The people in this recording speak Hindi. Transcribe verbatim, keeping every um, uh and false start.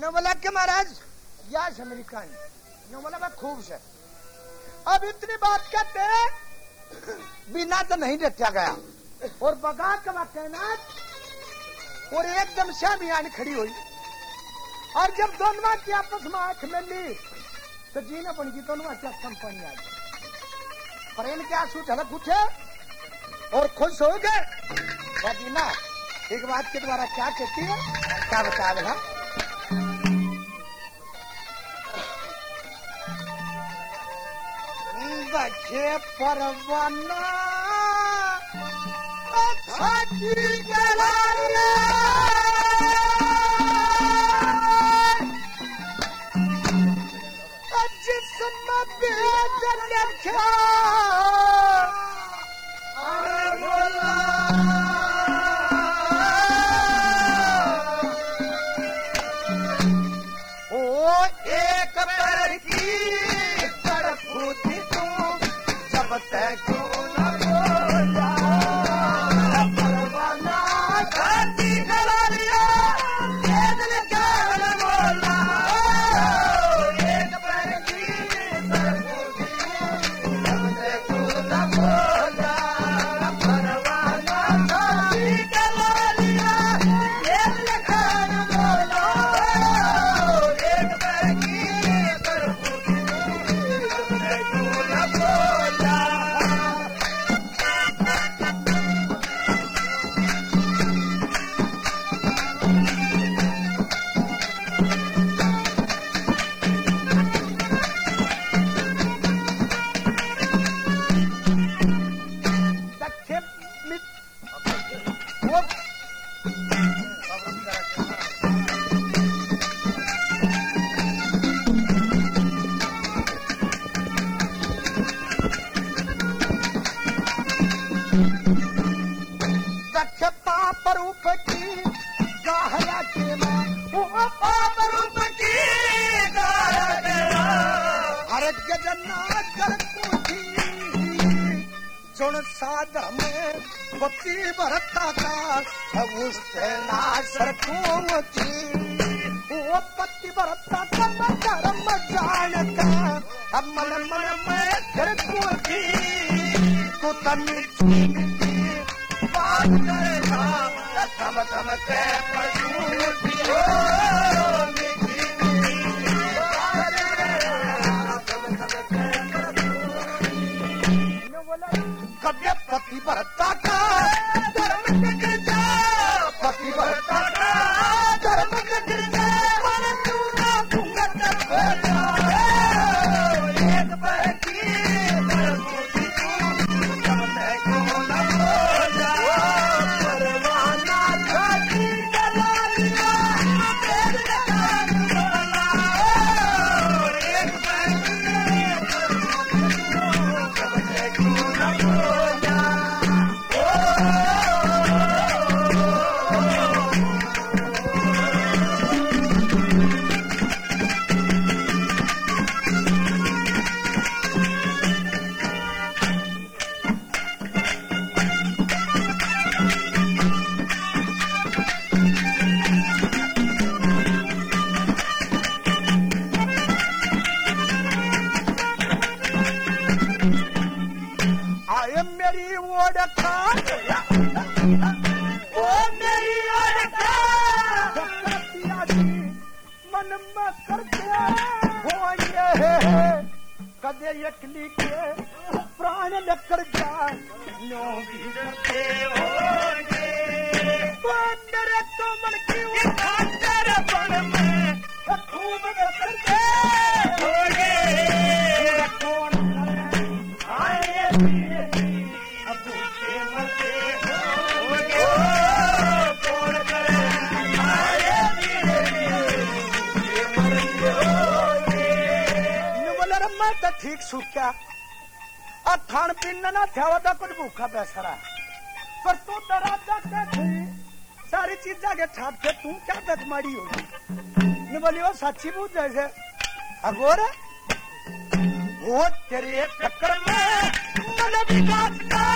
न बोला कि महाराज यस अमेरिकन न बोला मैं खूब से। अब इतनी बात कहते बिना तो नहीं डटा गया और बगा का कहना और एकदम से मियान खड़ी हुई और जब दोनों की आपस में आंख मिली तो जीना बन गई दोनों क्या कंपनी आ गई प्रेम के आंसू झलक उठे और खुश हो गए। जीना एक बात के द्वारा क्या कहती है क्या बता रहा बच्चे परवाना जिसमें बेजर रखा ओ एक पैर की तरफ थी तू जब तक पति भरता का उससे नासर कुमती वो पति भरता का धर्म जानता अब मन मन में फिर कुमती तो तमिल बात करेगा तम तम के पशुमती कभी पति भरता का धर्म बिगड़ जा पति भरता का धर्म बिगड़ जा मन चूना भूंगत एक बहकी धर्मों की को न बोला परवाना खाती जलालिया तेरे कान बोला एक बहकी मेरी ओढ़ता ओ मेरी ओढ़ता मन में करते हो ये कदे यकली के प्राण लेकर जा नो भी करते होंगे मेरे तो मन की तेरे बन में खूब करते होंगे कौन आए तो ठीक सूख्या और खान पीन ना था था कुछ भूखा पैसा पर तू दराजा के सारी चीजा के छाप के तुम क्या दत मारी होगी बोली वो सच्ची पूछ जैसे अगोर वो तेरे चक्कर में मन विकास का